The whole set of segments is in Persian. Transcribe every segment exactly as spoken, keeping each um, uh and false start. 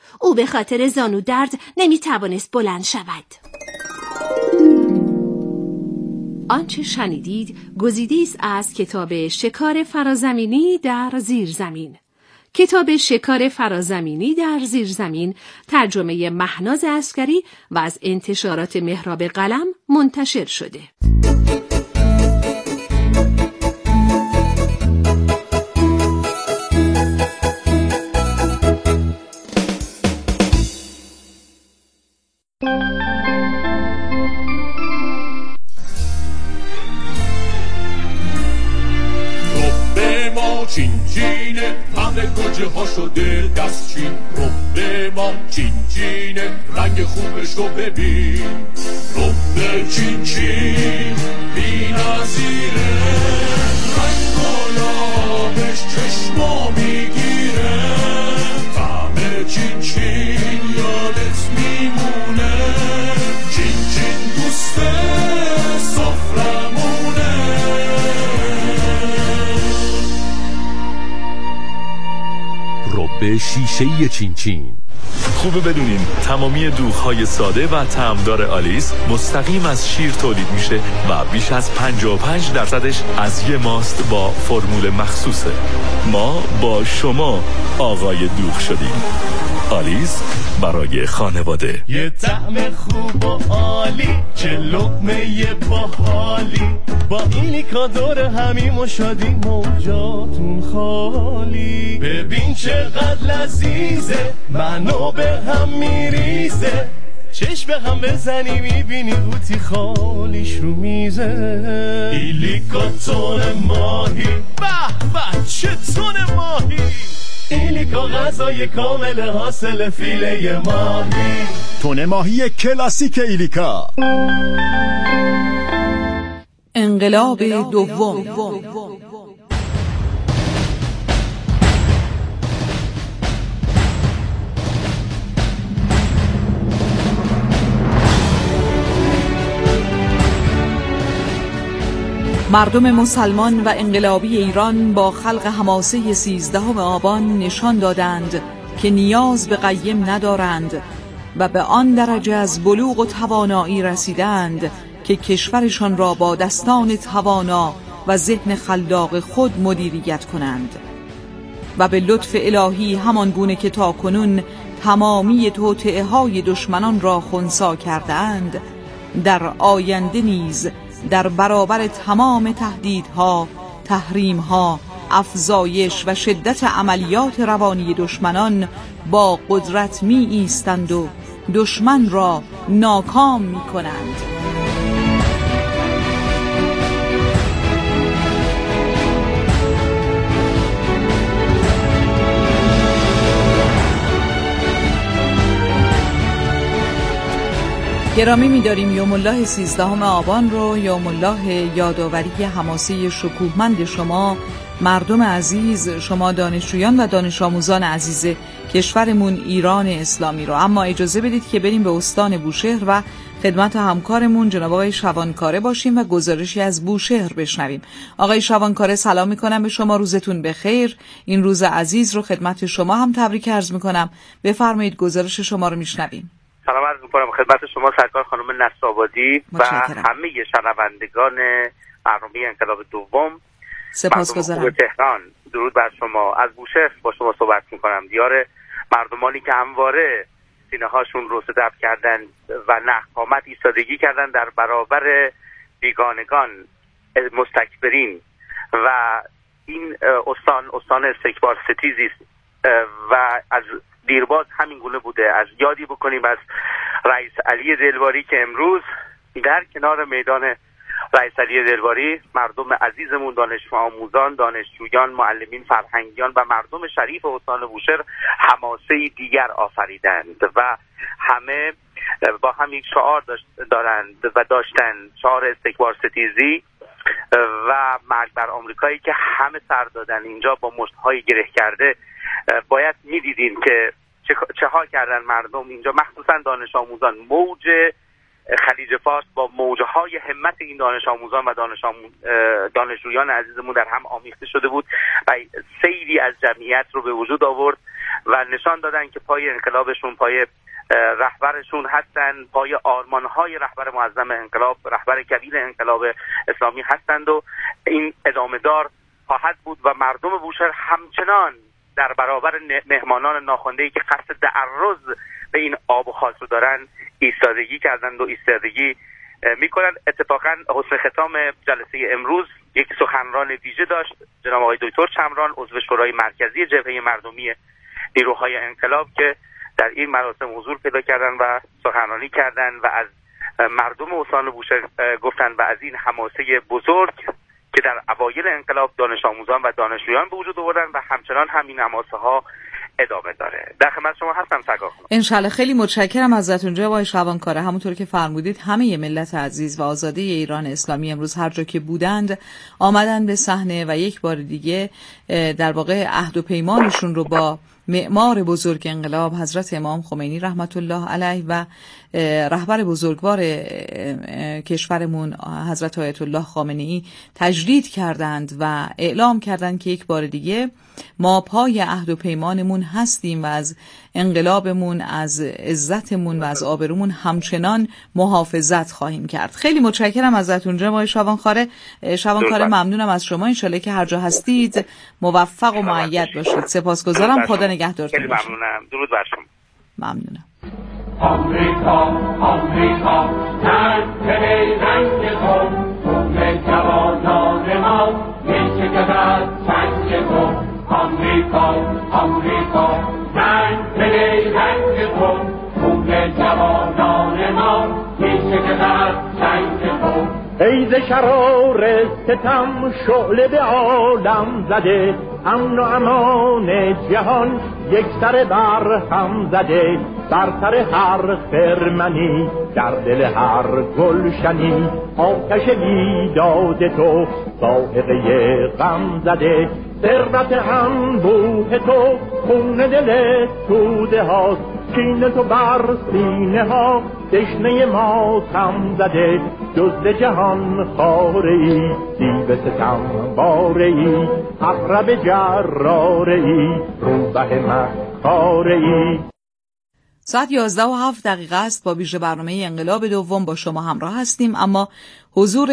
او به خاطر زانو درد نمی توانست بلند شود. آنچه شنیدید گزیده است از کتاب شکار فرازمینی در زیرزمین. کتاب شکار فرازمینی در زیرزمین ترجمه مهناز عسکری و از انتشارات مهراب قلم منتشر شده. چین چینه همه گوجه ها شده دستچین، ربه ما چین چینه رنگ خوبش رو ببین، ربه چین چین بی نظیره، رنگ و لابش چشما میگیره، طعم چین چین یادت میمونه، چین چین دوسته سفرمونه. رب شیشه‌ای چین چین. خوبه بدونین تمامی دوغ‌های ساده و طعمدار آلیس مستقیم از شیر تولید میشه و بیش از پنجاه و پنج درصدش از یه ماست با فرمول مخصوصه. ما با شما آقای دوغ شدیم. آلیس برای خانواده. یه طعم خوب و عالی، چه لقمه باحالی، با ایلیکا دور همیم و شادی موجاتون خالی. ببین چقدر لذیذه، منو به هم میریزه، چشم به هم بزنی میبینی قوطی خالیش رو میزه. ایلیکا تون ماهی، به به چه تون ماهی، ایلیکا غذای کامل حاصل فیله ماهی. تون ماهی کلاسیک ایلیکا. انقلاب دوم. مردم مسلمان و انقلابی ایران با خلق حماسه سیزدهم آبان نشان دادند که نیاز به قیم ندارند و به آن درجه از بلوغ و توانایی رسیدند که کشورشان را با دستان توانا و ذهن خلاق خود مدیریت کنند و به لطف الهی همان گونه که تاکنون تمامی توطئه های دشمنان را خنثی کردند، در آینده نیز در برابر تمام تهدیدها، تحریمها، افزایش و شدت عملیات روانی دشمنان با قدرت می ایستند و دشمن را ناکام می کنند. گرامی می‌داریم یوم الله سیزدهم آبان رو یوم الله یادآوری حماسه شکوهمند شما مردم عزیز، شما دانشجویان و دانش آموزان عزیز کشورمون ایران اسلامی رو. اما اجازه بدید که بریم به استان بوشهر و خدمت همکارمون جناب آقای شوانکاره باشیم و گزارشی از بوشهر بشنویم. آقای شوانکاره سلام میکنم به شما، روزتون بخیر. این روز عزیز رو خدمت شما هم تبریک عرض میکنم. بفرمایید گزارش شما رو میشنویم. سلام عرض میکنم خدمت شما سرکار خانم نصرآبادی و همه شنوندگان برنامه انقلاب دوم. سپاسگزارم. تهران، درود بر شما. از بوشهر با شما صحبت میکنم، دیار مردمانی که همواره سینه هاشون رو صدف کردن و نقامت ایستادگی کردن در برابر بیگانگان مستکبرین و این استان استان استکبار ستیزی است و از دیرباز همین گونه بوده. از یادی بکنیم از رئیس علی دلباری که امروز در کنار میدان رئیس علی دلباری مردم عزیزمون، دانش آموزان، دانشجویان، معلمین، فرهنگیان و مردم شریف استان بوشهر حماسه دیگر آفریدند و همه با هم یک شعار دارند و داشتند، شعار استکبار ستیزی و مرگ بر آمریکایی که همه سر دادن. اینجا با مشت‌های گره کرده باید می‌دیدین که چه, چه ها کردن مردم اینجا، مخصوصا دانش آموزان. موج خلیج فارس با موجهای همت این دانش آموزان و دانش آموز دانشجویان عزیزمون در هم آمیخته شده بود و سیلی از جمعیت رو به وجود آورد و نشان دادن که پای انقلابشون پای رهبرشون هستن، پای آرمانهای رهبر معظم انقلاب، رهبر کبیر انقلاب اسلامی هستند و این ادامه دار خواهد بود و مردم بوشهر همچنان در برابر مهمانان ناخونده‌ای که قصد تعرض به این آب و خاک رو دارن ایستادگی کردند و ایستادگی میکنن. اتفاقا حسن ختام جلسه امروز یک سخنران ویژه داشت جناب آقای دکتر چمران، عضو شورای مرکزی جبهه مردمی نیروهای انقلاب، که در این مراسم حضور پیدا کردن و سخنرانی کردن و از مردم استان بوشهر گفتن و از این حماسه بزرگ که در اوایل انقلاب دانش آموزان و دانشجویان به وجود آوردن و همچنان همین حماسه ها ادامه داره. در خدمت شما هستم سگاه خانم. انشالله. خیلی متشکرم ازتون جناب آقای شعبانکاره. همونطور که فرمودید همه ملت عزیز و آزاده ایران اسلامی امروز هر جا که بودند آمدن به صحنه و یک بار دیگه در واقع عهد و پیمانشون رو با معمار بزرگ انقلاب حضرت امام خمینی رحمت الله علیه و رهبر بزرگوار کشورمون حضرت آیت الله خامنه‌ای تجدید کردند و اعلام کردند که یک بار دیگه ما پای عهد و پیمانمون هستیم و از انقلابمون، از عزتمون و از آبرومون همچنان محافظت خواهیم کرد. خیلی متشکرم ازتون جناب آقای شعبانکاره. شعبانکاره ممنونم از شما. انشالله که هر جا هستید موفق و مؤید باشید. سپاسگزارم. خدا نگهدارتون باشه. ممنونم. درود بر شما. ممنونم. آمریکا آمریکا تنگ رنگ تو خون جوانان ما میشه که در چنگ تو. آمریکا آمریکا تنگ رنگ تو خون جوانان ما میشه که در چنگ تو. ای ز شرار ستم شعله به عالم زده، امن و امان جهان یک سر بر هم زده، بر سر هر خرمنی در دل هر گلشنی آتش بیداد تو صاعقه غم زده. ثروت انبوه تو خون دل توده هاست، کینه تو بر سینه ها دشنه ما تم زده. جز جهان خاره ای دیو ستم باره ای، عقرب جراره ای روبه مکاره ای. ساعت یازده و هفت دقیقه است. با ویژه برنامه انقلاب دوم با شما همراه هستیم. اما حضور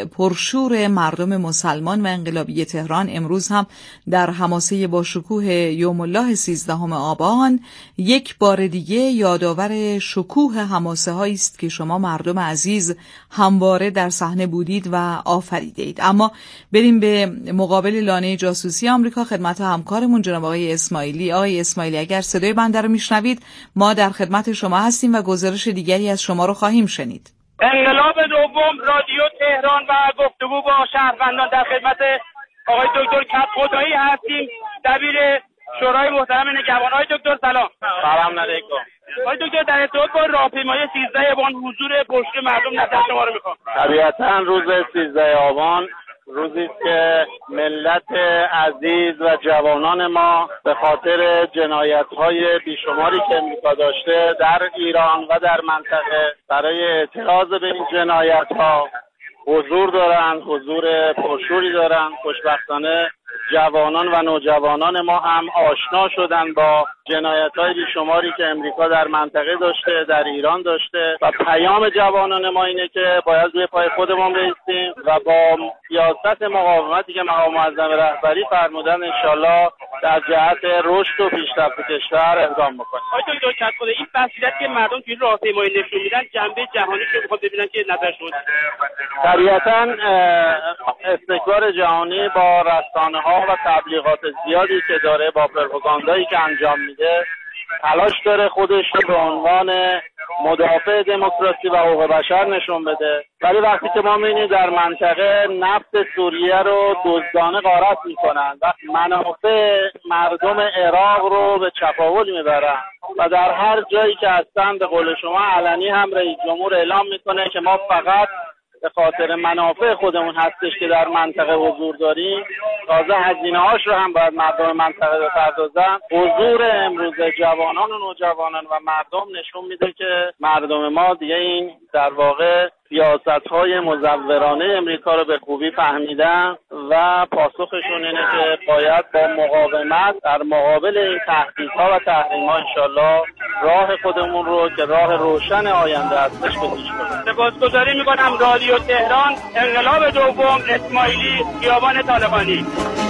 پرشور مردم مسلمان و انقلابی تهران امروز هم در حماسه با شکوه یوم الله سیزدهم آبان یک بار دیگه یادآور شکوه حماسه هایی است که شما مردم عزیز همواره در صحنه بودید و آفریدید. اما بریم به مقابل لانه جاسوسی آمریکا خدمت همکارمون جناب آقای اسماعیلی. آقای اسماعیلی اگر صدای بنده رو میشنوید ما در خدمت شما هستیم و گزارش دیگری از شما رو خواهیم شنید. انقلاب دوم رادیو تهران و گفتگو با شهروندان در خدمت آقای دکتر کدخدایی هستیم، دبیر شورای محترم نگهبان. آقای دکتر سلام. سلام علیکم. آقای دکتر در ارتباط با راهپیمایی سیزده آبان حضور پرشور مردم نظر شما رو میخوام. طبیعتاً روز سیزده آبان روزی است که ملت عزیز و جوانان ما به خاطر جنایت‌های بیشماری که امریکا داشته در ایران و در منطقه برای اعتراض به این جنایت‌ها حضور دارند، حضور پرشوری دارند. خوشبختانه جوانان و نوجوانان ما هم آشنا شدن با جنایت‌های بیشماری که امریکا در منطقه داشته، در ایران داشته و پیام جوانان ما اینه که باید روی پای خودمون بایستیم و با سیاست مقاومتی که مقام معظم رهبری فرمودن انشالله در جهت رشد و پیشرفت کشور اقدام بکنیم. آقای دکتر کدخدایی این مسئولیت که مردم توی راهپیمایی نشون میدن جنبه جهانیش رو میخواد ببینن که نظرشون. طبیعتاً استکبار جهانی با رسانه‌ها و تبلیغات زیادی که داره، با پروپاگاندایی که انجام میده، تلاش داره خودش رو به عنوان مدافع دموکراسی و حقوق بشر نشون بده. ولی وقتی که ما می‌بینیم در منطقه نفت سوریه رو دزدانه غارت میکنن و منافع مردم عراق رو به چپاول میبرن و در هر جایی که هستن به قول شما علنی هم رئیس جمهور اعلام میکنه که ما فقط به خاطر منافع خودمون هستش که در منطقه حضور داریم، تازه هزینه هاش رو هم باید مردم منطقه بپردازن. حضور امروز جوانان و نوجوانان و مردم نشون میده که مردم ما دیگه این در واقع سیاست‌های مزورانه امریکا رو به خوبی فهمیدن و پاسخشون اینه که باید با مقاومت در مقابل این تهدیدها و تحریم‌ها انشالله راه خودمون رو که راه روشن آینده هستش به پیش ببریم. سپاسگزاری می‌کنم. رادیو تهران، انقلاب دوم، اسماعیلی، خیابان طالقانی.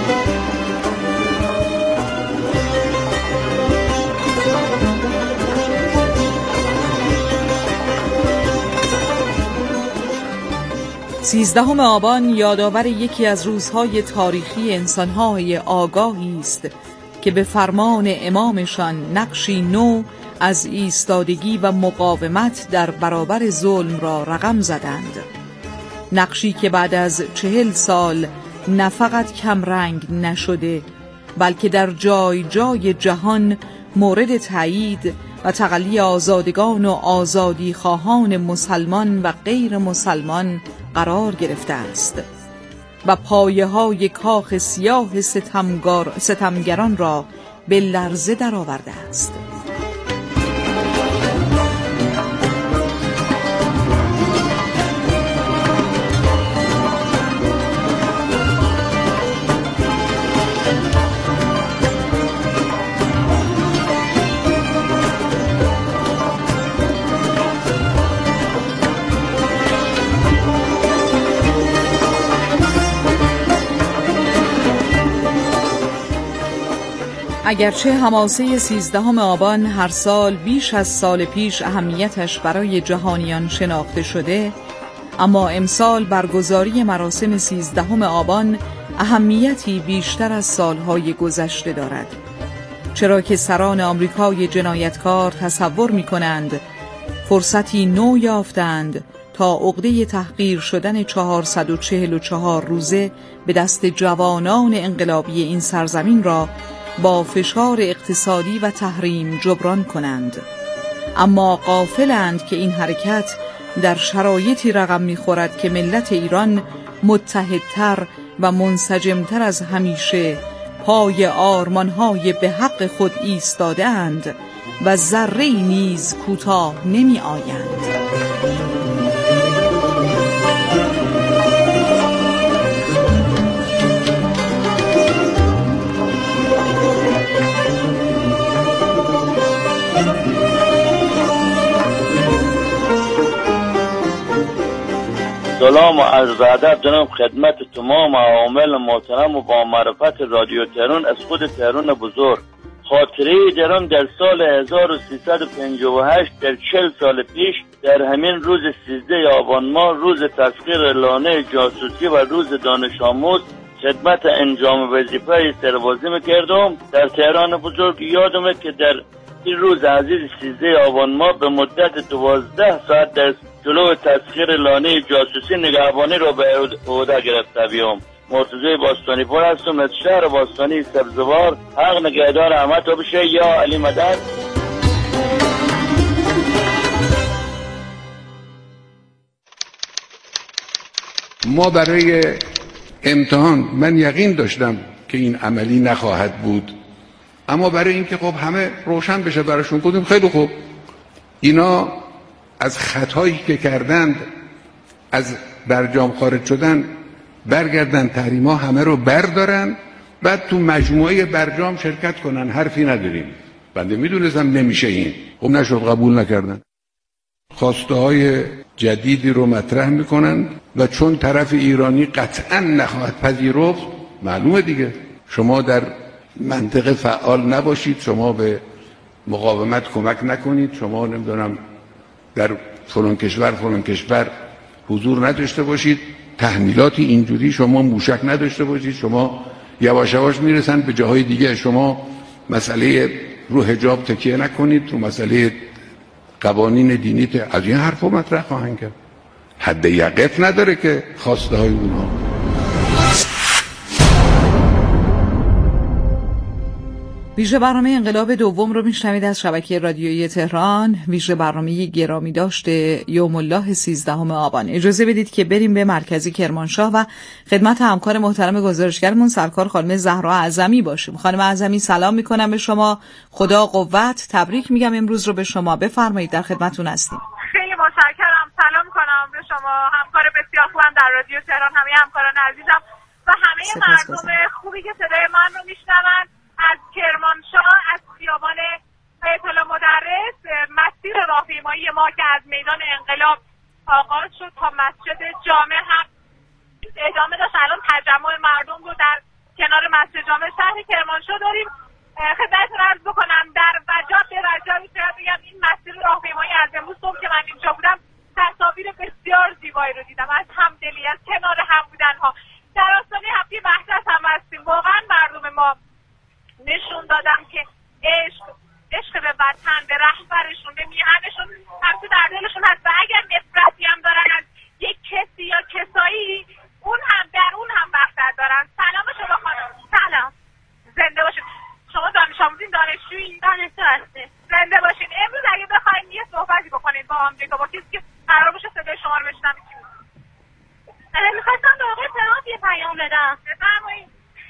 سیزدهم آبان یادآور یکی از روزهای تاریخی انسانهای آگاهی است که به فرمان امامشان نقشی نو از ایستادگی و مقاومت در برابر ظلم را رقم زدند. نقشی که بعد از چهل سال نه فقط کمرنگ نشده بلکه در جای جای جهان مورد تایید و تقلی آزادگان و آزادی خواهان مسلمان و غیر مسلمان قرار گرفته است و پایه های کاخ سیاه ستمگر ستمگران را به لرزه درآورده است. اگرچه حماسه سیزدهم آبان هر سال بیش از سال پیش اهمیتش برای جهانیان شناخته شده، اما امسال برگزاری مراسم سیزدهم آبان اهمیتی بیشتر از سالهای گذشته دارد، چرا که سران آمریکای جنایتکار تصور می کنند فرصتی نو یافتند تا عقده تحقیر شدن چهارصد و چهل و چهار روزه به دست جوانان انقلابی این سرزمین را با فشار اقتصادی و تحریم جبران کنند. اما غافلند که این حرکت در شرایطی رقم می‌خورد که ملت ایران متحدتر و منسجمتر از همیشه پای آرمان‌های به حق خود ایستاده اند و ذره‌ای نیز کوتاه نمی‌آیند. سلام و عرض ادب جناب خدمت تمام عوامل محترم و با معرفت رادیو تهران از خود تهران بزرگ. خاطره درم در سال هزار و سیصد و پنجاه و هشت در چهل سال پیش در همین روز سیزده آبان ماه، روز تسخیر لانه جاسوسی و روز دانش آموز، خدمت انجام وظیفه سربازی میکردم در تهران بزرگ. یادمه که در این روز عزیز سیزده آبان ماه به مدت دوازده ساعت در جلو تسخیر لانه جاسوسی نگهبانی رو به عهده گرفته بیام. مرتضی باستانی پور هستم از شهر باستانی سبزوار. حق نگهدار همه تو بشه یا علی مدد. ما برای امتحان من یقین داشتم که این عملی نخواهد بود، اما برای اینکه خب همه روشن بشه براشون گفتیم خیلی خوب اینا از خطایی که کردند، از برجام خارج شدن، برگردن تحریما همه رو بردارن، بعد تو مجموعه برجام شرکت کنن. حرفی نداریم. بنده میدونستم نمیشه این. خب نشد، قبول نکردن. خواسته های جدیدی رو مطرح میکنن و چون طرف ایرانی قطعا نخواهد پذیرفت، معلومه دیگه شما در منطقه فعال نباشید، شما به مقاومت کمک نکنید، شما نمیدونم در فلان کشور فلان کشور حضور نداشته باشید، تحمیلاتی اینجوری شما موشک نداشته باشید، شما یواش یواش میرسن به جاهای دیگه. شما مسئله رو حجاب تکیه نکنید، رو مسئله قوانین دینی از این حرفا مطرح خواهند کرد. حد یقف نداره که خواسته های اونها. ویژه برنامه انقلاب دوم رو میشنوید از شبکه رادیویی تهران، ویژه برنامه گرامی داشته یوم الله سیزدهم آبان. اجازه بدید که بریم به مرکزی کرمانشاه و خدمت همکار محترم گزارشگرمون سرکار خانم زهرا اعظمی باشیم. خانم اعظمی سلام میکنم به شما، خدا قوت، تبریک میگم امروز رو به شما. بفرمایید در خدمتتون هستیم. خیلی متشکرم. سلام کنم به شما، همکار بسیار خوبم در رادیو تهران، همه همکاران عزیزم و همه مردم خوبی که صدای من رو میشنون. از کرمانشاه، از خیابان آیت الله مدرس، مسیر راهپیمایی ما که از میدان انقلاب آغاز شد تا مسجد جامع هم ادامه داشت. الان تجمع مردم رو در کنار مسجد جامع شهر کرمانشاه داریم. خدمتتون عرض بکنم در وجات رجایی شاید بگم این مسیر راهپیمایی از امروز صبح که من اینجا بودم تصاویر بسیار زیبایی رو دیدم، از همدلی، از کنار هم بودن ها. در آستانه هفته وحدت هم هستیم. واقعا مردم ما نشون دادن که عشق عشق به وطن، به رهبرشون، به میهنشون همچه در دلشون هست و اگر نفرتی هم دارن از یک کسی یا کسایی، اون هم در اون هم وحدت دارن. سلام شما خانم. سلام، زنده باشید. شما دانش آموزین، دانشجویین؟ دانشجو هستید. زنده باشین. امروز اگه بخواید یه صحبتی بکنید با آمریکا، با کسی که قرار باشه صدای شما رو بشنوه، چی بود؟ می‌خواستم به آقای ترامپ یه پیام بدم. بفرمایید.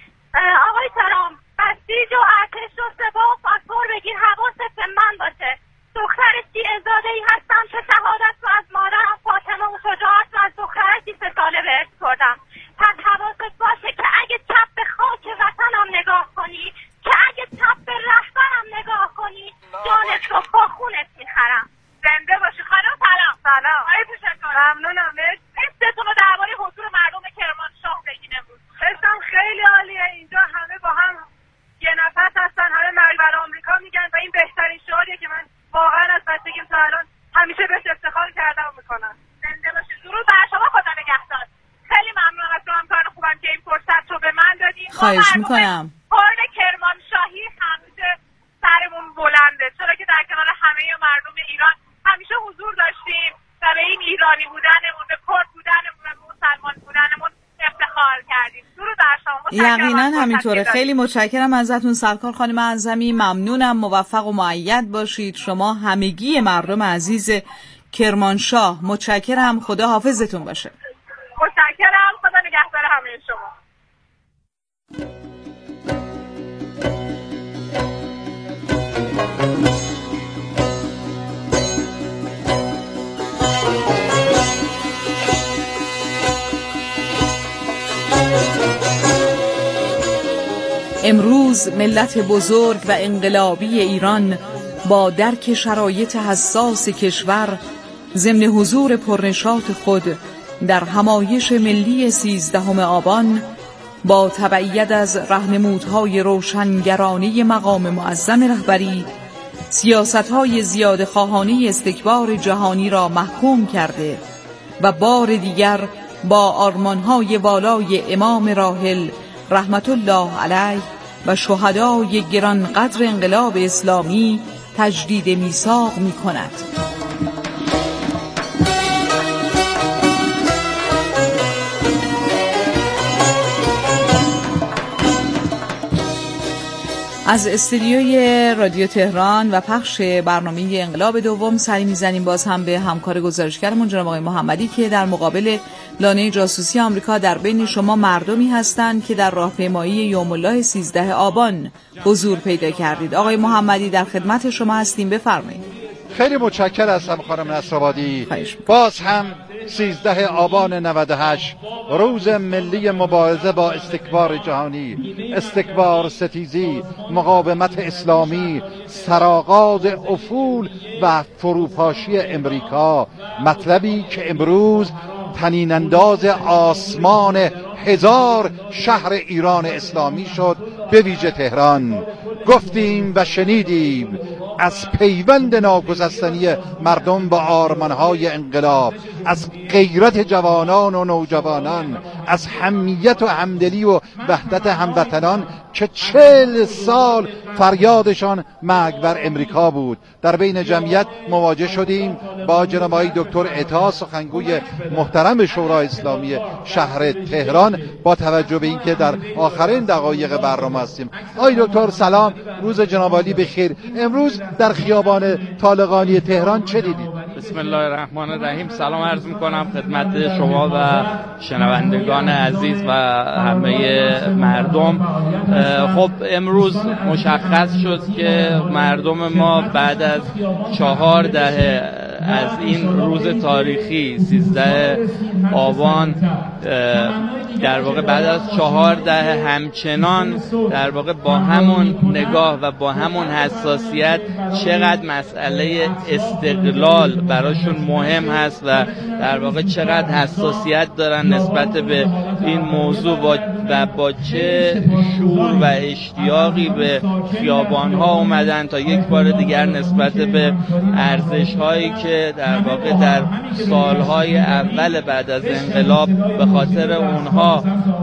آقای ترامپ، بسیج و ارتش و سپاه و فاکتور بگیر، حواست به من باشه. دختر شیعه‌زاده‌ای هستم که شهادت رو از مادرم فاطمه و شجاعت رو از دخترکی سه ساله به ارث بردم. پس حواست باشه که اگه چپ به خاک وطنم نگاه کنی، که اگه چپ به رهبرم نگاه کنی، جانت رو با خونت میخرم. زنده باشی خانم. سلام. سلام. آی تشکر. ممنونم. حستون رو درباره حضور مردم کرمانشاه بگین امروز. حسم خیلی عالیه. اینجا همه با هم یه نفس هستن، همه مرگ بر آمریکا میگن و این بهترین شعاریه که من واقعا از بچگیم تا الان همیشه بهش افتخار کردم و میکنم. زنده باشید. درود بر شما. خدا نگهدار. خیلی ممنونم از شما همکاران خوبم که این فرصت رو به من دادین. خواهش میکنم. قرن کرمانشاهی همیشه سرمون بلنده، چرا که در کنار همه مردم ایران همیشه حضور داشتیم و به این ایرانی بودنمون، به کرد بودنمون و به مسلمان بودنمون افتخار کردیم. درود بر شما. یقینا همینطوره. خیلی متشکرم ازتون سرکار خانم اعظمی. ممنونم. موفق و مؤید باشید شما همگی مردم عزیز کرمانشاه. متشکرم. خدا حافظتون باشه. متشکرم. خدا نگهدار همه شما. امروز ملت بزرگ و انقلابی ایران با درک شرایط حساس کشور ضمن حضور پرنشاط خود در همایش ملی سیزدهم آبان با تبعیت از راهنمودهای روشنگرانه مقام معظم رهبری سیاستهای زیاده خواهانه استکبار جهانی را محکوم کرده و بار دیگر با آرمانهای والای امام راحل رحمت الله علیه و شهدای گرانقدر انقلاب اسلامی تجدید میثاق می کند. از استودیوی رادیو تهران و پخش برنامه انقلاب دوم سری میزنیم باز هم به همکار گزارشگرمون جناب آقای محمدی که در مقابل لانه جاسوسی آمریکا در بین شما مردمی هستند که در راهپیمایی یوم الله سیزده آبان حضور پیدا کردید. آقای محمدی در خدمت شما هستیم، بفرمایید. خیلی متشکر هستم خانم نصرآبادی. باز هم سیزده آبان نود و هشت روز ملی مبارزه با استکبار جهانی، استکبار ستیزی، مقاومت اسلامی، سرآغاز افول و فروپاشی امریکا، مطلبی که امروز طنین انداز آسمان هزار شهر ایران اسلامی شد، به ویژه تهران. گفتیم و شنیدیم از پیوند ناگسستنی مردم با آرمانهای انقلاب، از غیرت جوانان و نوجوانان، از حمیت و همدلی و وحدت هموطنان که چهل سال فریادشان مرگ بر امریکا بود. در بین جمعیت مواجه شدیم با جناب آقای دکتر عطا، سخنگوی محترم شورای اسلامی شهر تهران، با توجه به اینکه در آخرین دقایق برنامه هستیم. آقای دکتر سلام، روز جناب عالی بخیر. امروز در خیابان طالقانی تهران چه دیدید؟ بسم الله الرحمن الرحیم. سلام عرض میکنم خدمت شما و شنوندگان عزیز و همه مردم. خب امروز مشخص شد که مردم ما بعد از چهار دهه از این روز تاریخی سیزده آبان در واقع بعد از چهار دهه همچنان در واقع با همون نگاه و با همون حساسیت چقدر مسئله استقلال براشون مهم هست و در واقع چقدر حساسیت دارن نسبت به این موضوع و با چه شور و اشتیاقی به خیابان‌ها اومدن تا یک بار دیگر نسبت به ارزش‌هایی که در واقع در سالهای اول بعد از انقلاب به خاطر اونها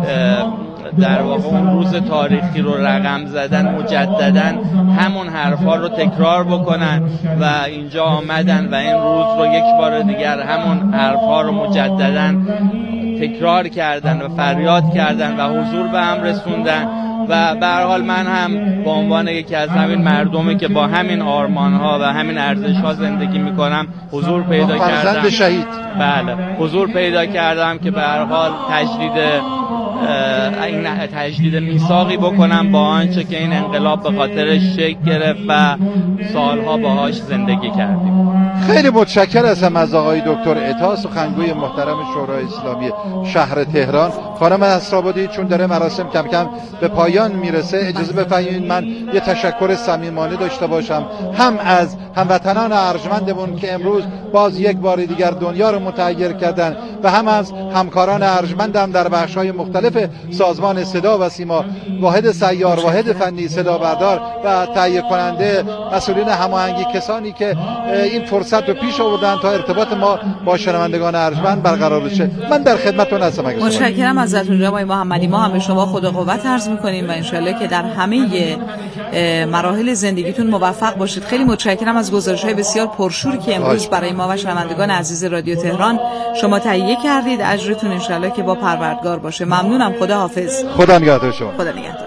در واقع اون روز تاریخی رو رقم زدن، مجدداً همون حرفا رو تکرار بکنن و اینجا آمدن و این روز رو یک بار دیگر همون حرفا رو مجدداً تکرار کردن و فریاد کردن و حضور به هم رسوندن و به هر حال من هم به عنوان یکی از همین مردمی که با همین آرمان‌ها و همین ارزش‌ها زندگی می‌کنم حضور پیدا کردم. فرزند شهید. بله، حضور پیدا کردم که به هر حال تجدید این تجدید میثاقی بکنم با آنچه که این انقلاب به خاطرش شکل گرفت و سالها باهاش زندگی کردیم. خیلی متشکر هستم از آقای دکتر عطا، سخنگوی محترم شورای اسلامی شهر تهران. خانم اسرابادی، چون داره مراسم کم کم به پایان میرسه، اجازه بفرمایید من یه تشکر صمیمانه داشته باشم هم از هموطنان ارجمندمون که امروز باز یک بار دیگر دنیا رو متحیر کردن و هم از همکاران ارجمندم در بخش‌های مختلف سازمان صدا و سیما، واحد سیار، واحد فنی، صدا بردار و تهیه کننده، مسئولین هماهنگی، کسانی که این فرصت رو پیش آوردن تا ارتباط ما با شنوندگان ارجمند برقرار بشه. من در خدمتتون هستم. متشکرم ازتون جناب محمدی. ما هم به شما خدا قوت عرض می‌کنیم و انشالله که در همه مراحل زندگیتون موفق باشید. خیلی متشکرم از گزارش‌های بسیار پرشوری که امروز برای ما و شنوندگان عزیز رادیو تهران شما تهیه کردید. اجرتون انشالله که با پروردگار باشه. ممنونم. خدا حافظ. خدا نگهدار شما. خدا نگهدار.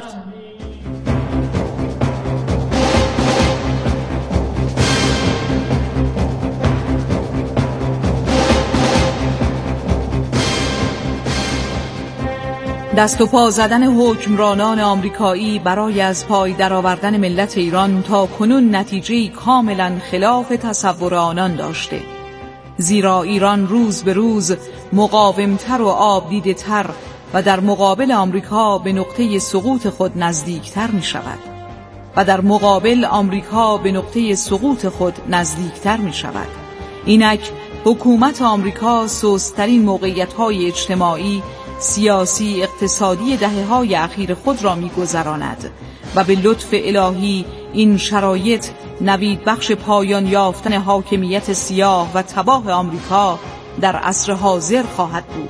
دست و پا زدن حکمرانان آمریکایی برای از پای درآوردن ملت ایران تا کنون نتیجه‌ای کاملا خلاف تصور آنان داشته، زیرا ایران روز به روز مقاومتر و آبدیده‌تر و در مقابل آمریکا به نقطه سقوط خود نزدیکتر می شود و در مقابل آمریکا به نقطه سقوط خود نزدیکتر می شود. اینک حکومت آمریکا سست‌ترین موقعیت‌های اجتماعی، سیاسی، اقتصادی دهه‌های اخیر خود را می‌گذراند و به لطف الهی این شرایط نوید بخش پایان یافتن حاکمیت سیاه و تباه آمریکا در عصر حاضر خواهد بود.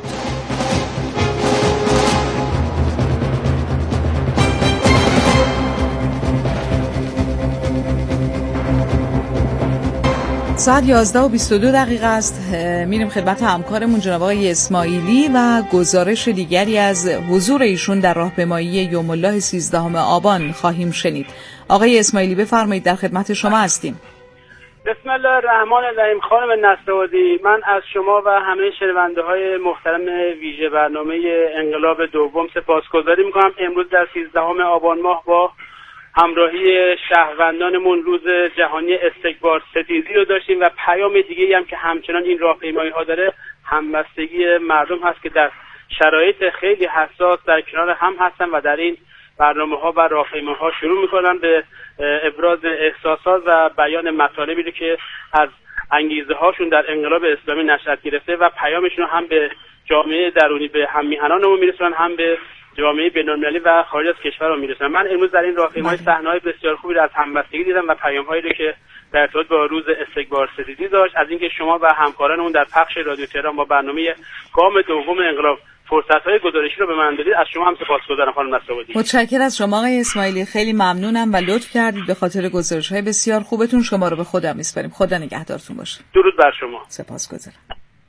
ساعت یازده و بیست و دو دقیقه است. میریم خدمت همکارمون جناب آقای اسماعیلی و گزارش دیگری از حضور ایشون در راهپیمایی یوم الله سیزدهم آبان خواهیم شنید. آقای اسماعیلی بفرمایید، در خدمت شما هستیم. بسم الله الرحمن الرحیم. خانم نصرآبادی، من از شما و همه شنونده های محترم ویژه برنامه انقلاب دوم سپاسگزاری میکنم. امروز در سیزدهم آبان ماه با همراهی شهروندانمون روز جهانی استکبار ستیزی رو داشتیم و پیام دیگه‌ای هم که همچنان این راهپیمایی ها داره همبستگی مردم هست که در شرایط خیلی حساس در کنار هم هستن و در این برنامه ها و راهپیمایی ها شروع میکنن به ابراز احساسات و بیان مطالبی رو که از انگیزه هاشون در انقلاب اسلامی نشأت گرفته و پیامشون رو هم به جامعه درونی، به هم میهنانمون میرسونن، هم به جامعه بین‌المللی و خارج از کشور رو میرسونن. من امروز در این راهپیمایی صحنه‌های بسیار خوبی رو از همبستگی دیدم و پیام‌هایی رو که در ارتباط با روز استکبار ستیزی داشت. از اینکه شما و همکارانمون در پخش رادیو تهران با برنامه گام دوم انقلاب فرصت‌های گزارشی رو به من دادید، از شما هم سپاسگزارم خانم نصرآبادی. متشکرم از شما آقای اسماعیلی، خیلی ممنونم و لطف کردید به خاطر گزارش‌های بسیار خوبتون. شما رو به خدا میسپاریم. خدا نگهدارتون باشه. درود بر شما. سپاسگزارم.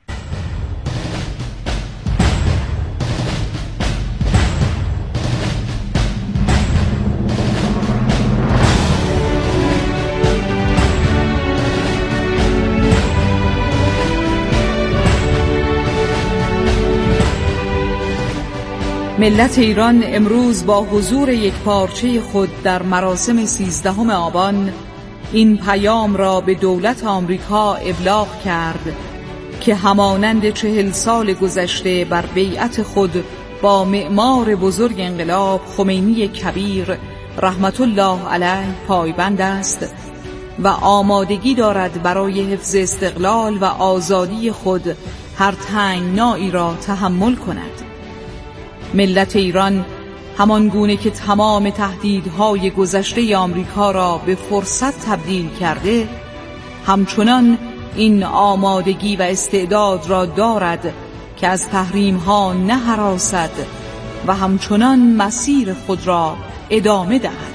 ملت ایران امروز با حضور یک پارچه خود در مراسم سیزدهم آبان این پیام را به دولت آمریکا ابلاغ کرد که همانند چهل سال گذشته بر بیعت خود با معمار بزرگ انقلاب خمینی کبیر رحمت الله علیه پایبند است و آمادگی دارد برای حفظ استقلال و آزادی خود هر تنگنایی را تحمل کند. ملت ایران همان گونه که تمام تهدیدهای گذشته آمریکا را به فرصت تبدیل کرده، همچنان این آمادگی و استعداد را دارد که از تحریم‌ها نهراسد و همچنان مسیر خود را ادامه دهد.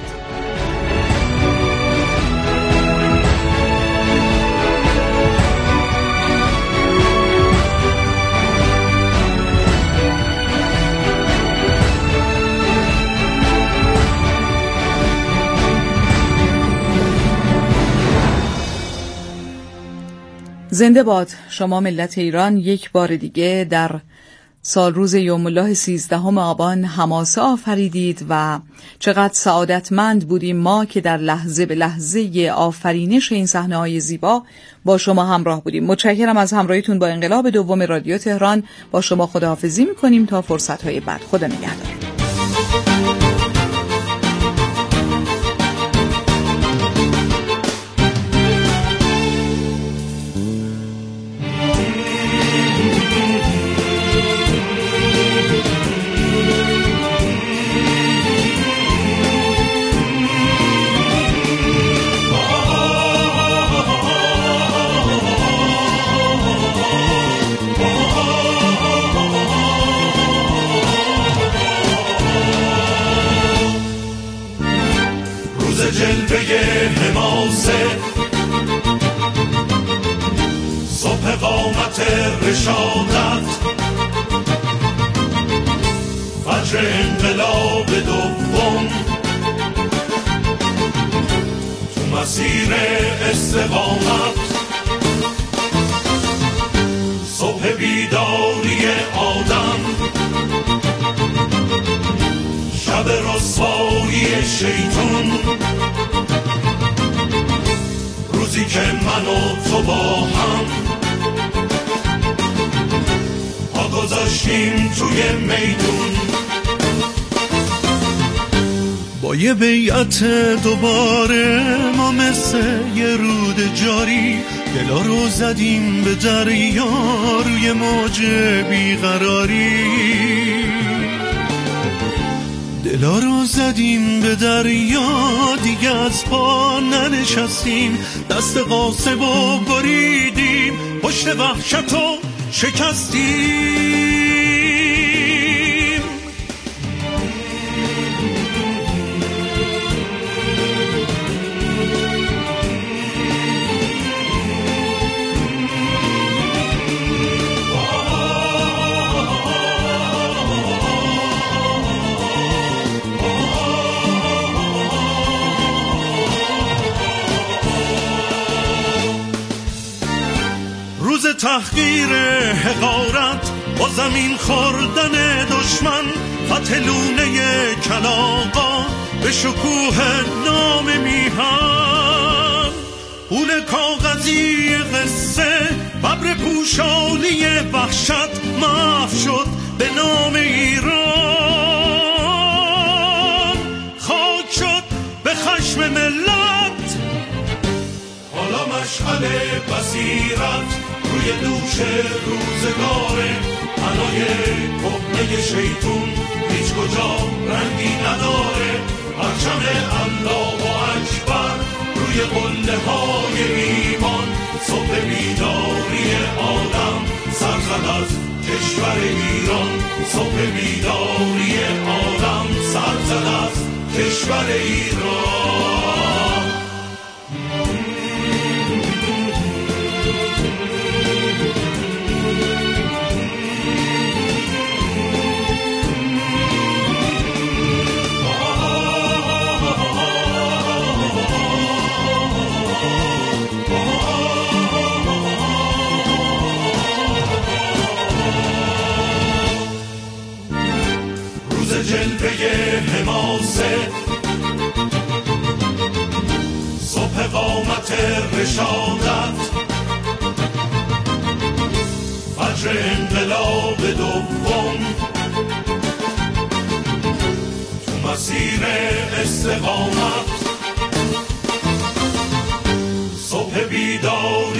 زنده باد شما ملت ایران. یک بار دیگه در سال روز یوم الله سیزدهم آبان حماسه آفریدید و چقدر سعادتمند بودیم ما که در لحظه به لحظه آفرینش این صحنه‌های زیبا با شما همراه بودیم. متشکرم از همراهیتون با انقلاب دوم رادیو تهران. با شما خداحافظی می‌کنیم تا فرصت‌های بعد. خدا نگهدار. جلوه حماسه صبح قامت رشادت فجر انقلاب دوم تو مسیر استقامت صبح بیداری آدم شب رسوایی شیطون روزی که من و تو با هم پا گذاشتیم توی میدون با یه بیعت دوباره ما مثل یه رود جاری دلا رو زدیم به دریا روی موج بیقراری دلا رو زدیم به دریا دیگه از پا ننشستیم دست غاصب و بریدیم پشت وحشت و شکستیم تحقیر حقارت با زمین خوردن دشمن فتح لونه کلاغا به شکوه نام میهن پول کاغذی قصه ببر پوشانی وحشت محو شد به نام ایران خاک شد به خشم ملت حالا مشعل بصیرت روی دوش روزگاره حنای کهنه شیطون هیچ کجا رنگی نداره پرچم الله اکبر روی قله های ایمان صبح بیداری آدم سر زد از کشور ایران صبح بیداری آدم سر زد از کشور ایران جلوه حماسه انقلاب دوم تو مسیر استقامت صبح بیداری